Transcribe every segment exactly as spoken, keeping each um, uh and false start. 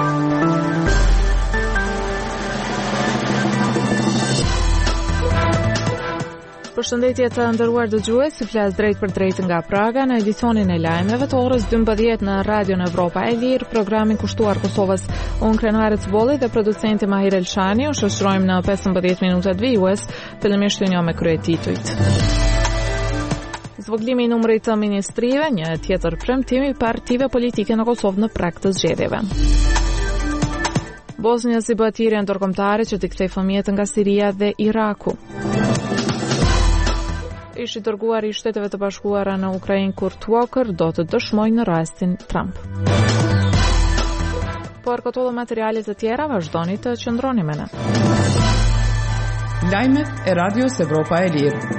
Përshëndetje të nderuar dëgjues, si flas drejt për drejt nga Praga në edicionin e lajmeve të orës dymbëdhjetë në Radion Evropa e Lirë, programin kushtuar Kosovës. Unë Krenare Cbolli dhe producenti Mahir Elshani u shoqërojmë në pesëmbëdhjetë minutat vijues, fillimisht ju njoh me kryetitujt. Zvoglimi i numrit të ministrive, një tjetër premtim i partive politike në Kosovë në prag të zgjedhjeve. Bosnia si bëhet thirrje ndërkombëtare që të kthejë fëmijët nga Siria dhe Iraku. Ishi dërguar i Shteteve të Bashkuara në Ukrainë Kurt Walker do të dëshmojë në rastin Trump. Por këto dhe materialet e tjera vazhdoni të qëndroni me ne. Lajmet e Radios Evropa e Lirë.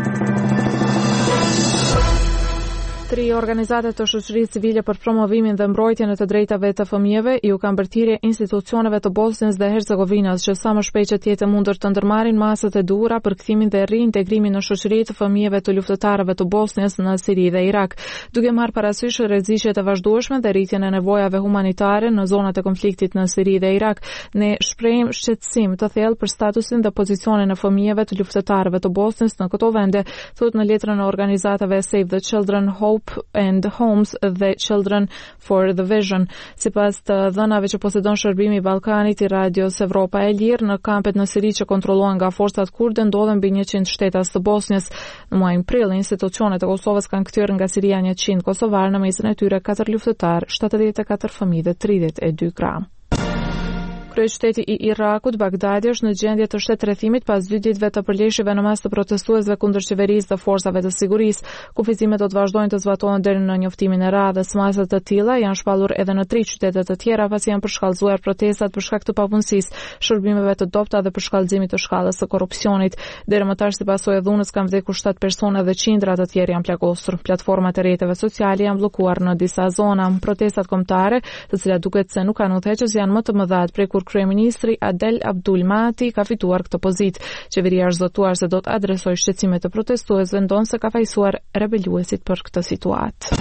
Tri organizate të shoqërisë civile për promovimin dhe mbrojtjen e të drejtave të fëmijëve ju kanë bërë thirrje institucioneve të Bosnjës dhe Hercegovinës që sa më shpejt që të jetë mundur të ndërmarrin masat e duhura për kthimin dhe riintegrimin në shoqëri të fëmijëve të luftëtarëve të Bosnjës në Siri dhe Irak, duke marrë parasysh rreziqet e vazhdueshme dhe rritjen e nevojave humanitare në zonat e konfliktit në Siri dhe Irak. Ne shprehim shqetësim të thellë për statusin dhe pozicionin e fëmijëve të luftëtarëve të Bosnjës në këto vende, thotë në letrën e organizatave Save the Children, Hope and Homes dhe Children for the Vision. Sipas të dhënave që posedon shërbimi i Ballkanit i Radios Evropa e Lirë, në kampet në Siri që kontrollohen nga forcat kurde ndodhen mbi njëqind shtetas të Bosnjës. Në muajin prill, institucionet e Kosovës kanë kthyer nga Siria njëqind kosovar, në mesin e tyre katër luftëtar, shtatëdhjetë e katër fëmijë dhe tridhjetë e dy gra. Kryeqyteti i Irakut, Bagdadi, është në gjendje të shtetërrethimit pas dy ditëve të përleshjeve në mas të protestuesve kundër qeverisë dhe forcave të sigurisë. Kufizimet do të vazhdojnë të zbatohen deri në njoftimin e radhës. Masat të tilla janë shpallur edhe në tri qytete të tjera pasi janë përshkallëzuar protestat për shkak të pavundësisë, shërbimeve të dobta dhe për shkallëzimit të shkallës së korrupsionit. Deri më tash, sipas së dhunës, kanë vdekur shtatë persona dhe qindra të tjerë janë plagosur. Platformat e rrjeteve sociale janë bllokuar në disa zona. Protestat kombëtare, të cilat duket se nuk kanë udhëheqës, janë më të mëdha prej kur kryeministri Adel Abdul Mahdi ka fituar këtë pozitë. Qeveria është zotuar se do të adresojë shqetësimet të protestuesve, ndonë se ka fajsuar rebeluesit për këtë situatë.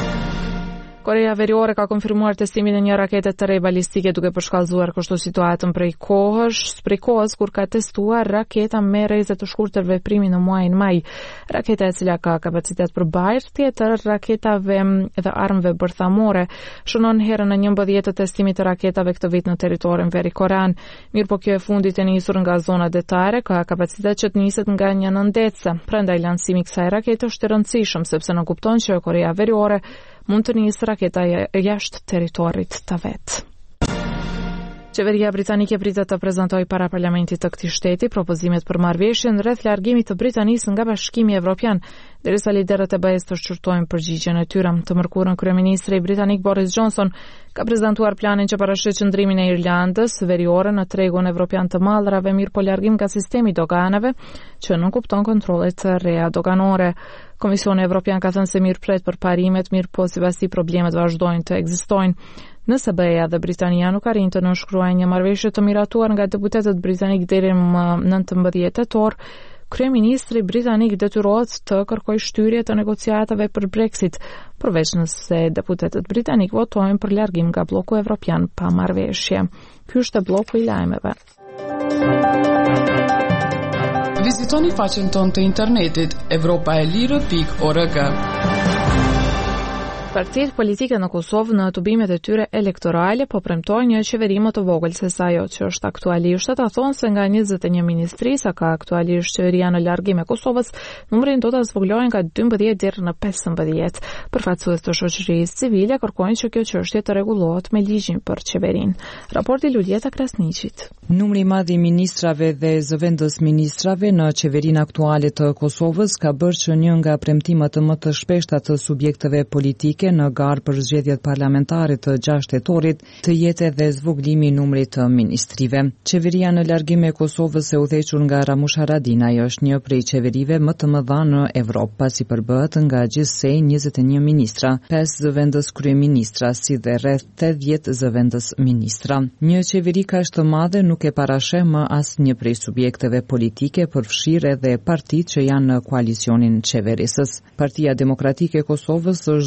Korea Veriore ka konfirmuar testimin e një rakete të re balistike, duke përshkallëzuar kështu situatën prej kohësh, prej kohës kur ka testuar raketa me rreze të shkurtër veprimi në muajin maj. Raketa e cila ka kapacitet për bajrë tjetër raketave dhe armëve bërthamore, shënon herën e njëmbëdhjetë të testimit të raketave këtë vit në territorin verikorean. Mirë po kjo e fundit e nisur nga zona detare, ka kapacitet që të niset nga një nëndetse. Prandaj lancimi i kësaj rakete është i rëndësishëm sepse në kupton që Korea Veriore mund të nisë raketa jashtë territorit të vet. Qeveria britanike pritet të prezantojë para parlamentit të këtij shteti propozimet për marrëveshjen rreth largimit të Britanisë nga Bashkimi Evropian, derisa liderët e B E S të shqyrtojnë përgjigjen e tyre. Të mërkurën kryeministri britanik Boris Johnson ka prezantuar planin që parashit qëndrimin e Irlandës veriore në tregun evropian të mallrave, mirë po largim nga sistemi doganave që nuk kupton kontrollet të reja doganore. Komisioni Evropian ka thënë se mirë pret për parimet, mirë po sipas tij problemet vazhdojnë të ekzistojnë. Nëse B E A dhe Britania nuk arrin të nënshkruajnë një marrëveshje të miratuar nga deputetët britanik deri më nëntëmbëdhjetë tetor, kryeministri britanik detyrohet të kërkojë shtyrje të negociatave për Brexit, përveç nëse deputetët britanik votojnë për largim nga bloku evropian pa marrëveshje. Ky është bloku i lajmeve. Vizitoni faqen tonë të internetit evropaelire pikë org. Partitë politike në Kosovë në tubimet e tyre elektorale po premtojnë një qeveri më të vogël se sa ajo që është aktualisht. Ata thonë se nga njëzet e një ministri sa ka aktualisht qeveria në largim e Kosovës, numrin do ta zvoglojnë nga dymbëdhjetë deri në pesëmbëdhjetë. Përfaqësues të shoqërisë civile kërkojnë që kjo çështje të rregullohet me ligjin për qeverinë. Raporti Luljeta Krasniqit. Numri i madh i ministrave dhe zëvendës ministrave në qeverinë aktuale të Kosovës ka bërë që një nga premtimet më të shpeshta të subjekteve politike në garë për zgjedhjet parlamentare të gjashtë tetorit të jetë edhe zvoglimi i numrit të ministrive. Qeveria në largim e Kosovës e udhëhequr nga Ramush Haradinaj është një prej qeverive më të mëdha në Evropë, pasi përbëhet nga gjithsej njëzet e një ministra, pesë zëvendës kryeministra, si dhe rreth tetëdhjetë zëvendës ministra. Një qeveri kaq të madhe nuk e parasheh më asnjë prej subjekteve politike, përfshirë edhe partitë që janë në koalicionin qeverisës. Partia Demokratike e Kosovës është zotuar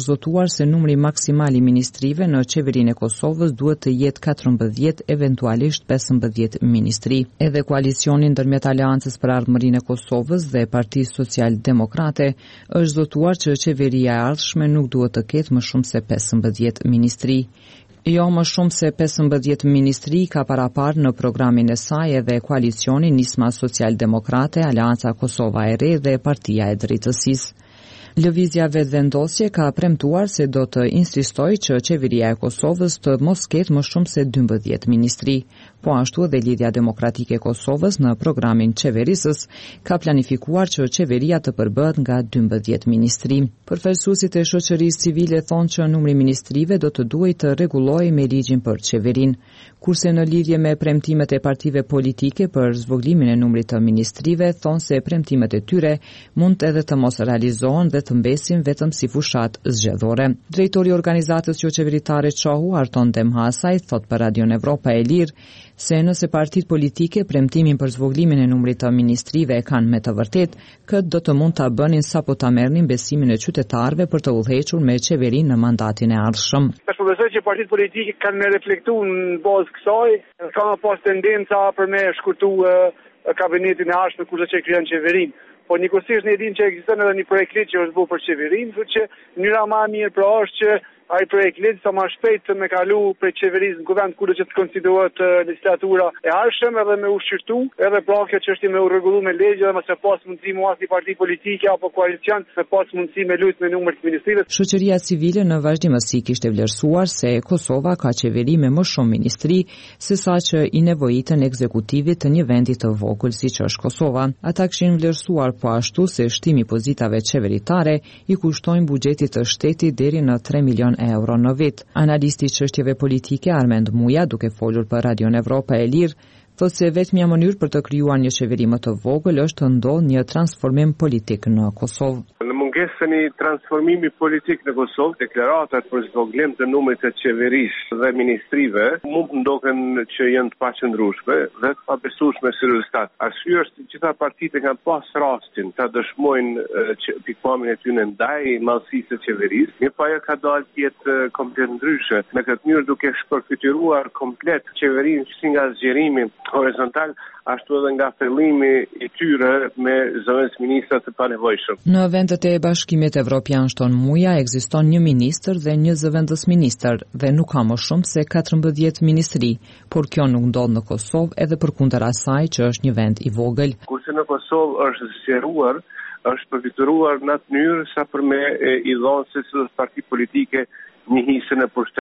premtuar se numri maksimal i ministrive në qeverinë e Kosovës duhet të jetë katërmbëdhjetë, eventualisht pesëmbëdhjetë ministri. Edhe koalicioni ndërmjet Aleancës për Ardhmërinë e Kosovës dhe Partisë Social-Demokrate është zotuar që qeveria e ardhshme nuk duhet të ketë më shumë se pesëmbëdhjetë ministri. Jo më shumë se pesëmbëdhjetë ministri ka parapar në programin e saj edhe koalicioni Nisma Social-Demokrate, Aleanca Kosova e Re dhe Partia e Drejtësisë. Lëvizja vetëvendosje ka premtuar se do të insistojë që qeveria e Kosovës të mos ketë më shumë se dymbëdhjetë ministri. Po ashtu edhe Lidhja Demokratike e Kosovës në programin qeverisës ka planifikuar që qeveria të përbëhet nga dymbëdhjetë ministri. Përfaqësuesit e shoqërisë civile thonë që numri ministrive do të duhej të rregullohej me ligjin për qeverinë, kurse në lidhje me premtimet e partive politike për zvoglimin e numrit të ministrive thonë se premtimet e tyre mund edhe të mos realizohen dhe të mbesin vetëm si fushat zgjedhore. Drejtori i organizatës jo qeveritare Çohu, Arton Demhasaj, thot për Radion Evropa e Lirë se nëse partitë politike premtimin për zvoglimin e numrit të ministrive e kanë me të vërtetë, këtë do të mund ta bënin sapo ta merrnin besimin e qytetarëve për të udhëhequr me qeverinë në mandatin e ardhshëm. Tash po besoj që partitë politike kanë me reflektuar në bazë kësaj, kanë pas tendenca për me shkurtu kabinetin e ardhshëm kurse që krijon qeverinë. Po njëkohësisht ne dimë që ekziston edhe një projekt ligj që është bërë për qeverinë, kështu që mënyra më e mirë pra është që ai projekt ligj sa më shpejt të me kalu për qeverisë në kuvend kur do të konsiderohet legislatura e ardhshme edhe me ushqyrtu, edhe pra kjo çështje me u rregullu me legj dhe mos e pas mundësi mu as i parti politike apo koalicion me pas mundësi me lut me numër të ministrive. Shoqëria civile në vazhdimësi kishte vlerësuar se Kosova ka qeveri me më shumë ministri se sa që i nevojitën ekzekutivit të një vendi të vogël siç është Kosova. Ata kishin vlerësuar po ashtu se shtimi pozitave qeveritare i kushtojnë buxhetit të shtetit deri në tre milion euro në vit. Analisti i çështjeve politike Armend Muja, duke folur për Radion Evropa e Lirë, thotë se vetmja mënyrë për të krijuar një qeveri më të vogël është të ndodhë një transformim politik në Kosovë. Në mungesën e një transformimi politik në Kosovë, deklaratat për zvoglim të numrit të qeverisë dhe ministrive mund të ndoken që janë të paqëndrueshme dhe të pabesueshme si rezultat. Arsyeja është që gjitha partitë kanë pas rastin ta dëshmojnë pikpamjen e tyre ndaj mallësisë së qeverisë, mirëpo ajo ka dalë të jetë komplet ndryshe. Në këtë mënyrë duke shpërfituar komplet qeverinë si nga zgjerimi horizontal, ashtu edhe nga fillimi i tyre me zëvendës ministra të panevojshëm. Në vendet e Bashkimit Evropian, shton Muja, ekziston një ministër dhe një zëvendës ministër dhe nuk ka më shumë se katërmbëdhjetë ministri, por kjo nuk ndodh në Kosovë edhe përkundër asaj që është një vend i vogël. Kurse në Kosovë është zgjeruar, është përfituar në atë mënyrë sa për me i dhonë se si parti politike një hisën e